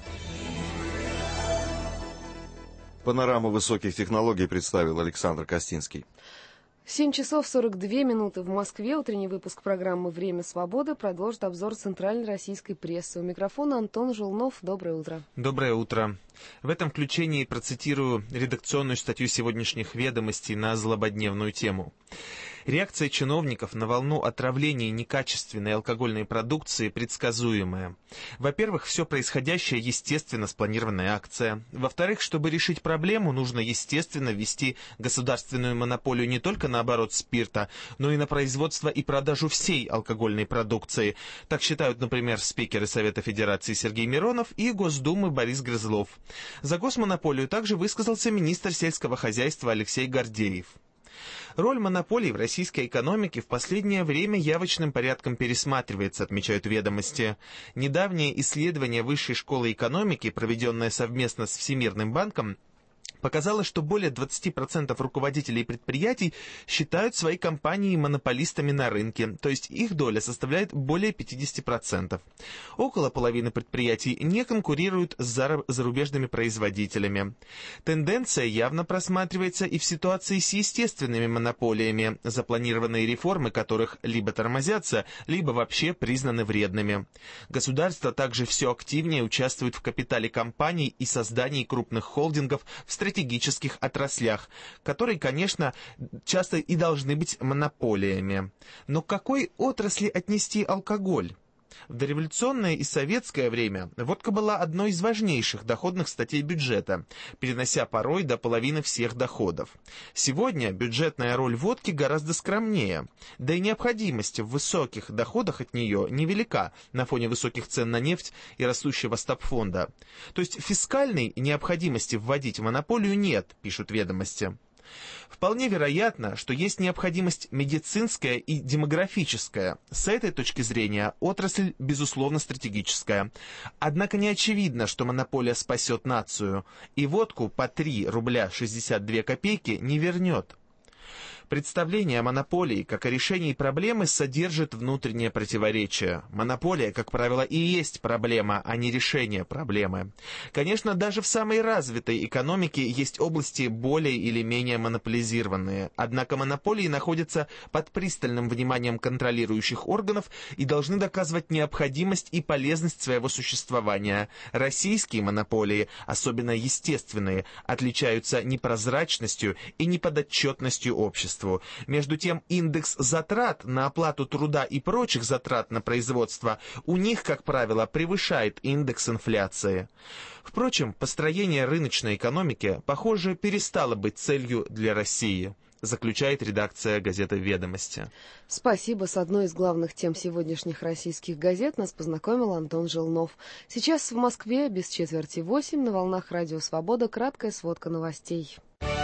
Панораму высоких технологий представил Александр Костинский. семь часов сорок две минуты в Москве. Утренний выпуск программы «Время свободы» продолжит обзор центральной российской прессы. У микрофона Антон Желнов. Доброе утро. Доброе утро. В этом включении процитирую редакционную статью сегодняшних «Ведомостей» на злободневную тему. Реакция чиновников на волну отравления некачественной алкогольной продукции предсказуемая. Во-первых, все происходящее естественно спланированная акция. Во-вторых, чтобы решить проблему, нужно естественно ввести государственную монополию не только на оборот спирта, но и на производство и продажу всей алкогольной продукции. Так считают, например, спикеры Совета Федерации Сергей Миронов и Госдумы Борис Грызлов. За госмонополию также высказался министр сельского хозяйства Алексей Гордеев. Роль монополий в российской экономике в последнее время явочным порядком пересматривается, отмечают «Ведомости». Недавнее исследование Высшей школы экономики, проведенное совместно с Всемирным банком, показало, что более двадцати процентов руководителей предприятий считают свои компании монополистами на рынке, то есть их доля составляет более пятидесяти процентов. Около половины предприятий не конкурируют с зарубежными производителями. Тенденция явно просматривается и в ситуации с естественными монополиями, запланированные реформы которых либо тормозятся, либо вообще признаны вредными. Государство также все активнее участвует в капитале компаний и создании крупных холдингов в стратегических отраслях, которые, конечно, часто и должны быть монополиями. Но к какой отрасли отнести алкоголь? В дореволюционное и советское время водка была одной из важнейших доходных статей бюджета, перенося порой до половины всех доходов. Сегодня бюджетная роль водки гораздо скромнее, да и необходимость в высоких доходах от нее невелика на фоне высоких цен на нефть и растущего стабфонда. То есть фискальной необходимости вводить монополию нет, пишут «Ведомости». Вполне вероятно, что есть необходимость медицинская и демографическая. С этой точки зрения отрасль, безусловно, стратегическая. Однако не очевидно, что монополия спасет нацию, и водку по три рубля шестьдесят две копейки не вернет. Представление о монополии как о решении проблемы содержит внутреннее противоречие. Монополия, как правило, и есть проблема, а не решение проблемы. Конечно, даже в самой развитой экономике есть области более или менее монополизированные. Однако монополии находятся под пристальным вниманием контролирующих органов и должны доказывать необходимость и полезность своего существования. Российские монополии, особенно естественные, отличаются непрозрачностью и неподотчетностью общества. Между тем, индекс затрат на оплату труда и прочих затрат на производство у них, как правило, превышает индекс инфляции. Впрочем, построение рыночной экономики, похоже, перестало быть целью для России, заключает редакция газеты «Ведомости». Спасибо. С одной из главных тем сегодняшних российских газет нас познакомил Антон Желнов. Сейчас в Москве без четверти восемь на волнах Радио Свобода краткая сводка новостей.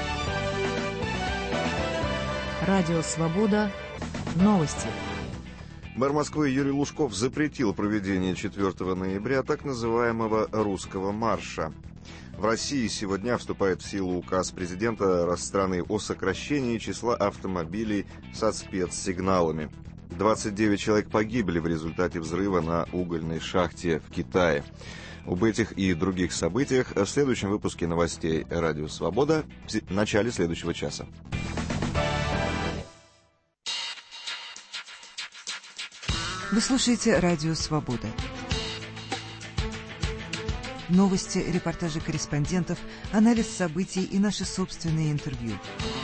Радио «Свобода». Новости. Мэр Москвы Юрий Лужков запретил проведение четвёртого ноября так называемого «русского марша». В России сегодня вступает в силу указ президента страны о сокращении числа автомобилей со спецсигналами. двадцать девять человек погибли в результате взрыва на угольной шахте в Китае. Об этих и других событиях в следующем выпуске новостей «Радио Свобода» в начале следующего часа. Вы слушаете «Радио Свобода». Новости, репортажи корреспондентов, анализ событий и наши собственные интервью.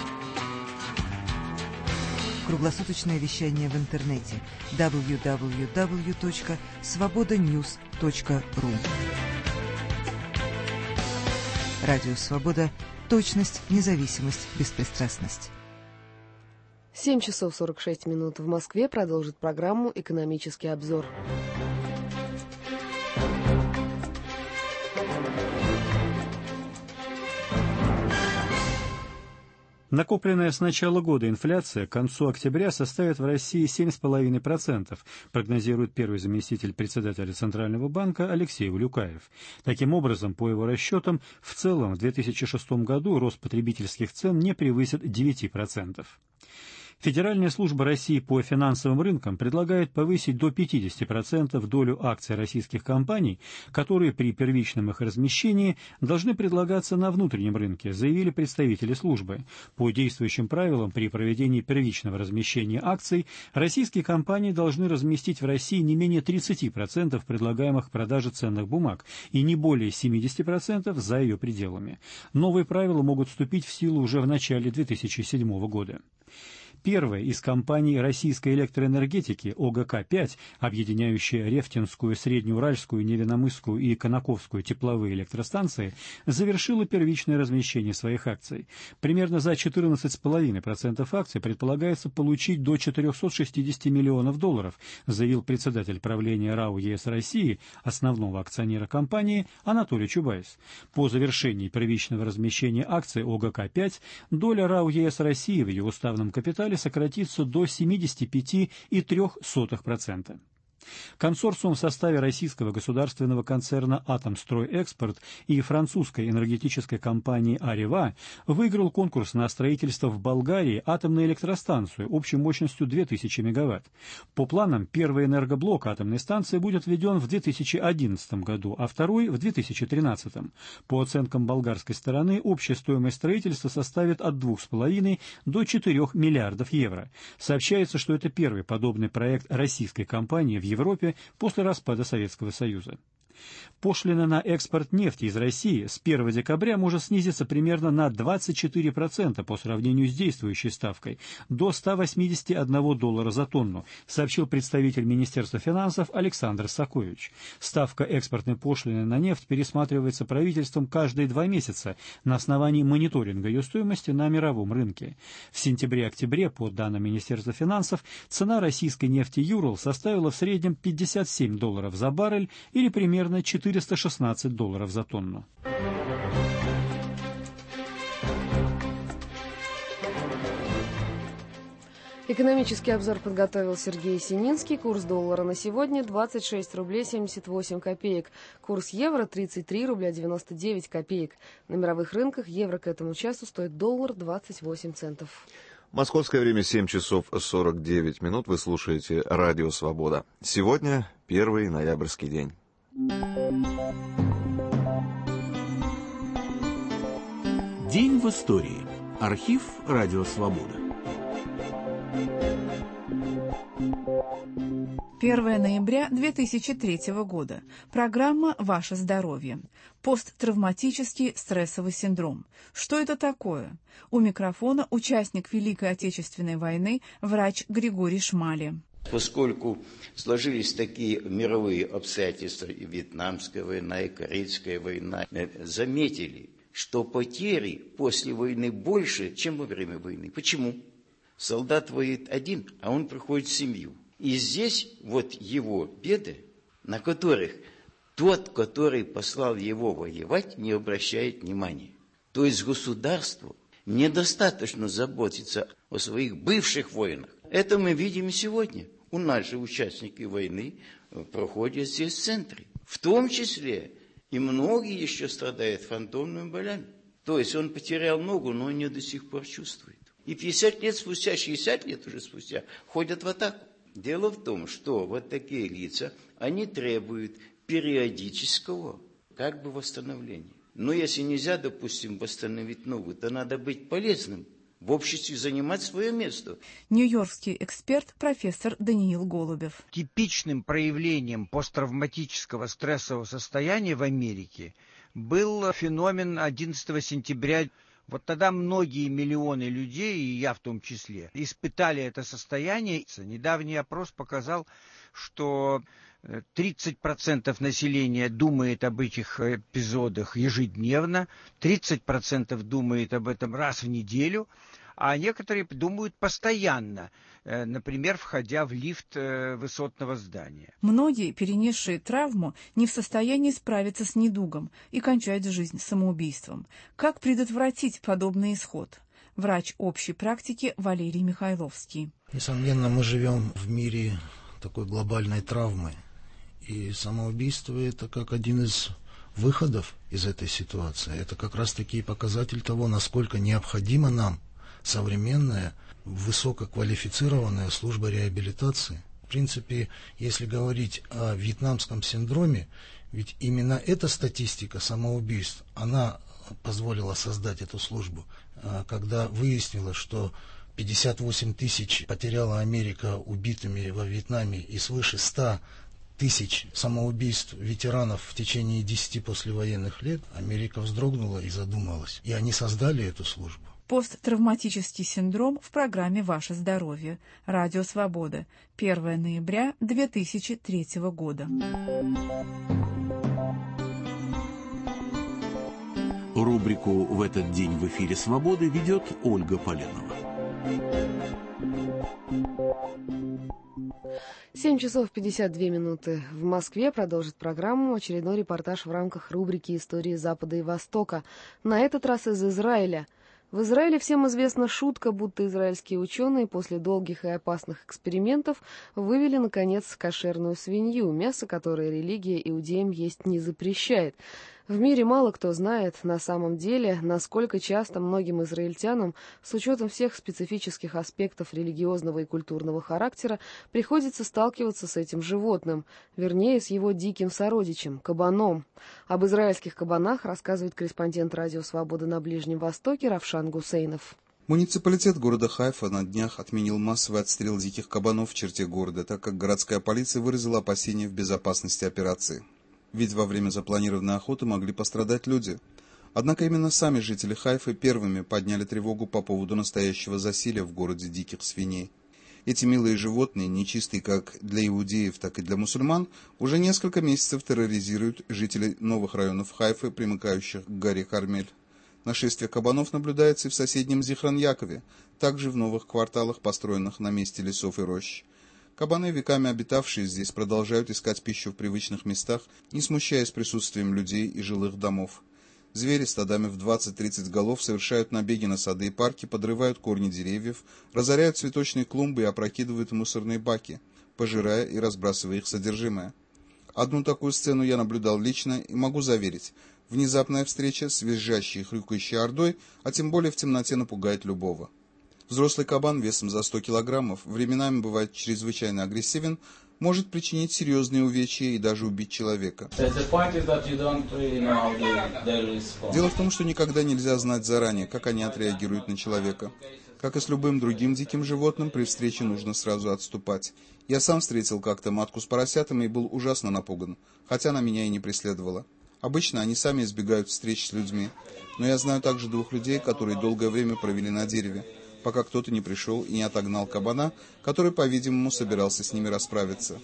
Круглосуточное вещание в интернете дабл ю дабл ю дабл ю точка свобода ньюс точка ру. Радио Свобода. Точность, независимость, беспристрастность. семь часов сорок шесть минут в Москве. Продолжит программу «Экономический обзор». Накопленная с начала года инфляция к концу октября составит в России семь целых пять десятых процента, прогнозирует первый заместитель председателя Центрального банка Алексей Улюкаев. Таким образом, по его расчетам, в целом в две тысячи шестом году рост потребительских цен не превысит девяти процентов. Федеральная служба России по финансовым рынкам предлагает повысить до пятидесяти процентов долю акций российских компаний, которые при первичном их размещении должны предлагаться на внутреннем рынке, заявили представители службы. По действующим правилам, при проведении первичного размещения акций российские компании должны разместить в России не менее тридцати процентов предлагаемых к продаже ценных бумаг и не более семидесяти процентов за ее пределами. Новые правила могут вступить в силу уже в начале две тысячи седьмого года. Первая из компаний российской электроэнергетики О Г К пять, объединяющая Рефтинскую, Среднеуральскую, Невиномысскую и Конаковскую тепловые электростанции, завершила первичное размещение своих акций. Примерно за четырнадцать целых пять десятых процента акций предполагается получить до четырехсот шестидесяти миллионов долларов, заявил председатель правления РАО Е С России, основного акционера компании, Анатолий Чубайс. По завершении первичного размещения акций О Г К пять доля РАО Е С России в ее уставном капитале сократится до семидесяти пяти целых трёх сотых процента. Консорциум в составе российского государственного концерна «Атомстройэкспорт» и французской энергетической компании «Арева» выиграл конкурс на строительство в Болгарии атомной электростанции общей мощностью две тысячи мегаватт. По планам, первый энергоблок атомной станции будет введен в две тысячи одиннадцатом году, а второй – в две тысячи тринадцатом. По оценкам болгарской стороны, общая стоимость строительства составит от двух с половиной до четырёх миллиардов евро. Сообщается, что это первый подобный проект российской компании в Европе Европе после распада Советского Союза. Пошлина на экспорт нефти из России с первого декабря может снизиться примерно на двадцать четыре процента по сравнению с действующей ставкой, до ста восьмидесяти одного доллара за тонну, сообщил представитель Министерства финансов Александр Сакович. Ставка экспортной пошлины на нефть пересматривается правительством каждые два месяца на основании мониторинга ее стоимости на мировом рынке. В сентябре-октябре, по данным Министерства финансов, цена российской нефти Юрал составила в среднем пятьдесят семь долларов за баррель или примерно четыреста шестнадцать долларов за тонну. Экономический обзор подготовил Сергей Сининский. Курс доллара на сегодня двадцать шесть рублей семьдесят восемь копеек. Курс евро тридцать три рубля девяносто девять копеек. На мировых рынках евро к этому часу стоит доллар двадцать восемь центов. Московское время семь часов сорок девять минут. Вы слушаете Радио Свобода. Сегодня первый ноябрьский день. День в истории. Архив Радио Свобода. первое ноября две тысячи третьего года. Программа «Ваше здоровье». Посттравматический стрессовый синдром. Что это такое? У микрофона участник Великой Отечественной войны, врач Григорий Шмали. Поскольку сложились такие мировые обстоятельства, и Вьетнамская война, и Корейская война, заметили, что потери после войны больше, чем во время войны. Почему? Солдат воюет один, а он приходит в семью. И здесь вот его беды, на которых тот, который послал его воевать, не обращает внимания. То есть государству недостаточно заботиться о своих бывших воинах. Это мы видим и сегодня. У нас же участники войны проходят здесь в центре. В том числе и многие еще страдают фантомными болями. То есть он потерял ногу, но он ее до сих пор чувствует. И пятьдесят лет спустя, шестьдесят лет уже спустя ходят в атаку. Дело в том, что вот такие лица, они требуют периодического как бы восстановления. Но если нельзя, допустим, восстановить ногу, то надо быть полезным. В обществе занимать свое место. Нью-Йоркский эксперт профессор Даниил Голубев. Типичным проявлением посттравматического стрессового состояния в Америке был феномен одиннадцатого сентября. Вот тогда многие миллионы людей, и я в том числе, испытали это состояние. Недавний опрос показал, что тридцать процентов населения думает об этих эпизодах ежедневно, тридцать процентов думает об этом раз в неделю, а некоторые думают постоянно, например, входя в лифт высотного здания. Многие, перенесшие травму, не в состоянии справиться с недугом и кончают жизнь самоубийством. Как предотвратить подобный исход? врач общей практики Валерий Михайловский. Несомненно, мы живем в мире такой глобальной травмы, и самоубийство – это как один из выходов из этой ситуации. Это как раз-таки показатель того, насколько необходима нам современная, высококвалифицированная служба реабилитации. В принципе, если говорить о вьетнамском синдроме, ведь именно эта статистика самоубийств, она позволила создать эту службу, когда выяснилось, что пятьдесят восемь тысяч потеряла Америка убитыми во Вьетнаме и свыше ста тысяч самоубийств ветеранов в течение десяти послевоенных лет, Америка вздрогнула и задумалась. И они создали эту службу. Посттравматический синдром в программе «Ваше здоровье». Радио «Свобода». первое ноября две тысячи третьего года. Рубрику «В этот день в эфире «Свободы» ведет Ольга Поленова. семь часов пятьдесят две минуты. В Москве продолжит программу очередной репортаж в рамках рубрики «Истории Запада и Востока». На этот раз из Израиля. В Израиле всем известна шутка, будто израильские ученые после долгих и опасных экспериментов вывели, наконец, кошерную свинью, мясо которой религия иудеям есть не запрещает. В мире мало кто знает на самом деле, насколько часто многим израильтянам, с учетом всех специфических аспектов религиозного и культурного характера, приходится сталкиваться с этим животным, вернее, с его диким сородичем – кабаном. Об израильских кабанах рассказывает корреспондент Радио Свобода на Ближнем Востоке Равшан Гусейнов. Муниципалитет города Хайфа на днях отменил массовый отстрел диких кабанов в черте города, так как городская полиция выразила опасения в безопасности операции. Ведь во время запланированной охоты могли пострадать люди. Однако именно сами жители Хайфы первыми подняли тревогу по поводу настоящего засилия в городе диких свиней. Эти милые животные, нечистые как для иудеев, так и для мусульман, уже несколько месяцев терроризируют жителей новых районов Хайфы, примыкающих к горе Кармель. Нашествие кабанов наблюдается и в соседнем Зихрон-Якове, также в новых кварталах, построенных на месте лесов и рощ. Кабаны, веками обитавшие здесь, продолжают искать пищу в привычных местах, не смущаясь присутствием людей и жилых домов. Звери стадами в двадцать-тридцать голов совершают набеги на сады и парки, подрывают корни деревьев, разоряют цветочные клумбы и опрокидывают мусорные баки, пожирая и разбрасывая их содержимое. Одну такую сцену я наблюдал лично и могу заверить, внезапная встреча с визжащей и хрюкающей ордой, а тем более в темноте напугает любого. Взрослый кабан весом за сто килограммов временами бывает чрезвычайно агрессивен, может причинить серьезные увечья и даже убить человека. Дело в том, что никогда нельзя знать заранее, как они отреагируют на человека. Как и с любым другим диким животным, при встрече нужно сразу отступать. Я сам встретил как-то матку с поросятами и был ужасно напуган, хотя она меня и не преследовала. Обычно они сами избегают встреч с людьми, но я знаю также двух людей, которые долгое время провели на дереве, пока кто-то не пришел и не отогнал кабана, который, по-видимому, собирался с ними расправиться.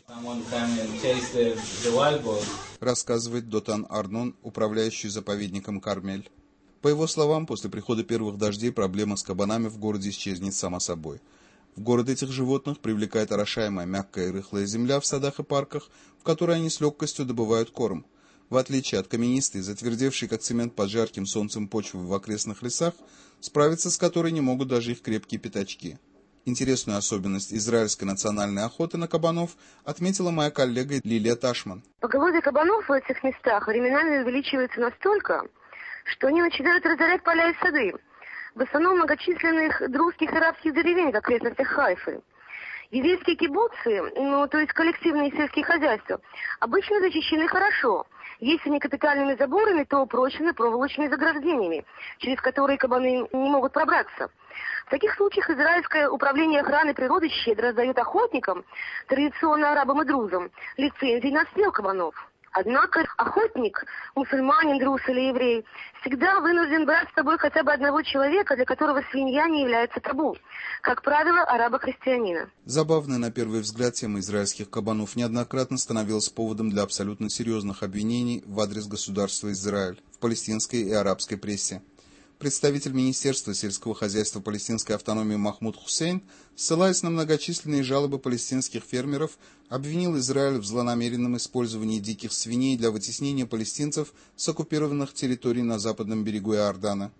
Рассказывает Дотан Арнон, управляющий заповедником Кармель. По его словам, после прихода первых дождей проблема с кабанами в городе исчезнет сама собой. В город этих животных привлекает орошаемая мягкая и рыхлая земля в садах и парках, в которой они с легкостью добывают корм. В отличие от каменистой, затвердевшей как цемент под жарким солнцем почвы в окрестных лесах, справиться с которой не могут даже их крепкие пятачки. Интересную особенность израильской национальной охоты на кабанов отметила моя коллега Лилия Ташман. Поголовье кабанов в этих местах временами увеличивается настолько, что они начинают разорять поля и сады. В основном многочисленных друзских и арабских деревень в окрестностях Хайфы. Еврейские кибуцы, ну, то есть коллективные сельские хозяйства, обычно защищены хорошо. Если не капитальными заборами, то прочными проволочными заграждениями, через которые кабаны не могут пробраться. В таких случаях израильское управление охраны природы щедро раздает охотникам, традиционно арабам и друзам, лицензии на отстрел кабанов. Однако охотник, мусульманин, друз или еврей, всегда вынужден брать с собой хотя бы одного человека, для которого свинья не является табу, как правило, араба-христианина. Забавная на первый взгляд тема израильских кабанов неоднократно становилась поводом для абсолютно серьезных обвинений в адрес государства Израиль в палестинской и арабской прессе. Представитель Министерства сельского хозяйства палестинской автономии Махмуд Хусейн, ссылаясь на многочисленные жалобы палестинских фермеров, обвинил Израиль в злонамеренном использовании диких свиней для вытеснения палестинцев с оккупированных территорий на западном берегу Иордана.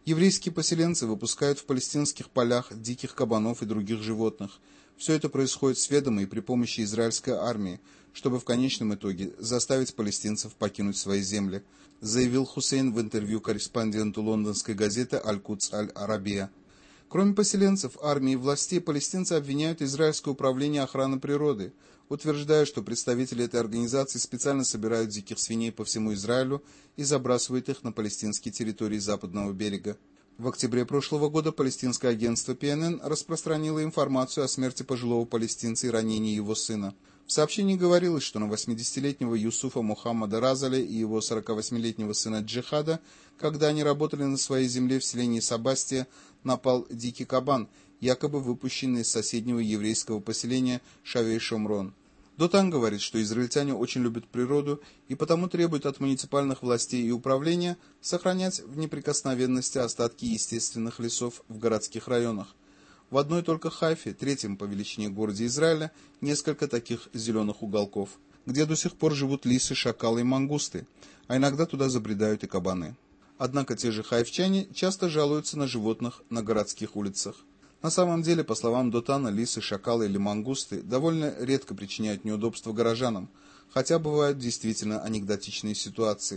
Еврейские поселенцы выпускают в палестинских полях диких кабанов и других животных. Все это происходит с ведома и при помощи израильской армии, чтобы в конечном итоге заставить палестинцев покинуть свои земли, заявил Хусейн в интервью корреспонденту лондонской газеты «Аль-Кудс Аль-Арабия». Кроме поселенцев, армии и властей, палестинцы обвиняют израильское управление охраны природы, утверждая, что представители этой организации специально собирают диких свиней по всему Израилю и забрасывают их на палестинские территории западного берега. В октябре прошлого года палестинское агентство Пи Эн Эн распространило информацию о смерти пожилого палестинца и ранении его сына. В сообщении говорилось, что на восьмидесятилетнего Юсуфа Мухаммада Разаля и его сорокавосьмилетнего сына Джихада, когда они работали на своей земле в селении Сабастия, напал дикий кабан, якобы выпущенный из соседнего еврейского поселения Шавей-Шомрон. Дотан говорит, что израильтяне очень любят природу и потому требуют от муниципальных властей и управления сохранять в неприкосновенности остатки естественных лесов в городских районах. В одной только Хайфе, третьем по величине городе Израиля, несколько таких зеленых уголков, где до сих пор живут лисы, шакалы и мангусты, а иногда туда забредают и кабаны. Однако те же хайфчане часто жалуются на животных на городских улицах. На самом деле, по словам Дотана, лисы, шакалы или мангусты довольно редко причиняют неудобства горожанам, хотя бывают действительно анекдотичные ситуации.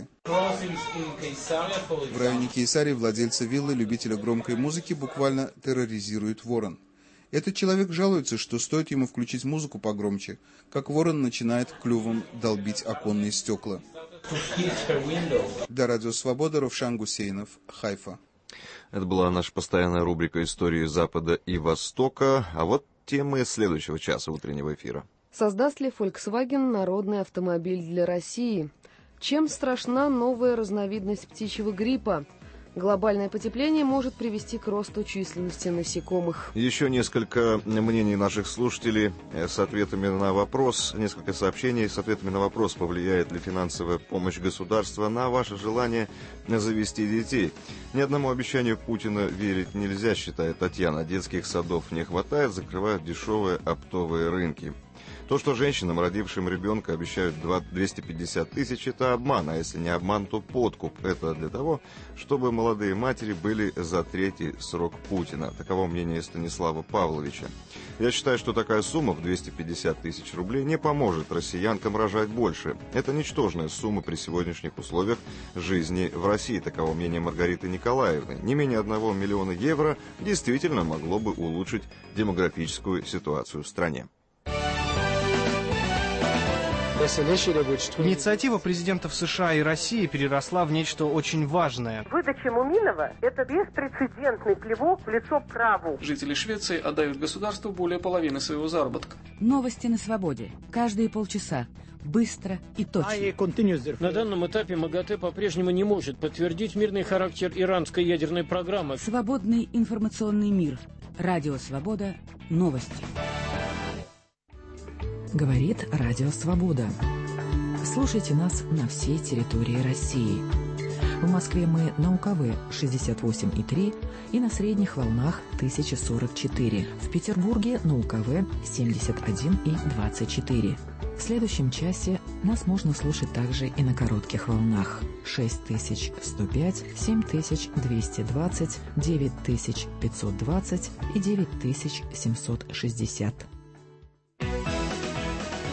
В районе Кейсарии владельца виллы, любителя громкой музыки, буквально терроризирует ворон. Этот человек жалуется, что стоит ему включить музыку погромче, как ворон начинает клювом долбить оконные стекла. Для Радио Свобода Равшан Гусейнов, Хайфа. Это была наша постоянная рубрика «Истории Запада и Востока». А вот темы следующего часа утреннего эфира. Создаст ли Volkswagen народный автомобиль для России? Чем страшна новая разновидность птичьего гриппа? Глобальное потепление может привести к росту численности насекомых. Еще несколько мнений наших слушателей с ответами на вопрос, несколько сообщений с ответами на вопрос, повлияет ли финансовая помощь государства на ваше желание завести детей. Ни одному обещанию Путина верить нельзя, считает Татьяна. Детских садов не хватает, закрывают дешевые оптовые рынки. То, что женщинам, родившим ребенка, обещают двести пятьдесят тысяч, это обман, а если не обман, то подкуп. Это для того, чтобы молодые матери были за третий срок Путина. Таково мнение Станислава Павловича. Я считаю, что такая сумма в двести пятьдесят тысяч рублей не поможет россиянкам рожать больше. Это ничтожная сумма при сегодняшних условиях жизни в России. Таково мнение Маргариты Николаевны. Не менее одного миллиона евро действительно могло бы улучшить демографическую ситуацию в стране. Инициатива президентов США и России переросла в нечто очень важное. Выдача Муминова – это беспрецедентный плевок в лицо праву. Жители Швеции отдают государству более половины своего заработка. Новости на свободе. Каждые полчаса. Быстро и точно. На данном этапе МАГАТЭ по-прежнему не может подтвердить мирный характер иранской ядерной программы. Свободный информационный мир. Радио Свобода. Новости. Говорит Радио Свобода. Слушайте нас на всей территории России. В Москве мы на УКВ шестьдесят восемь и три и на средних волнах тысяча сорок четыре. В Петербурге на УКВ семьдесят один и двадцать четыре. В следующем часе нас можно слушать также и на коротких волнах шесть тысяч сто пять, семь тысяч двести двадцать, девять тысяч пятьсот двадцать и девять тысяч семьсот шестьдесят.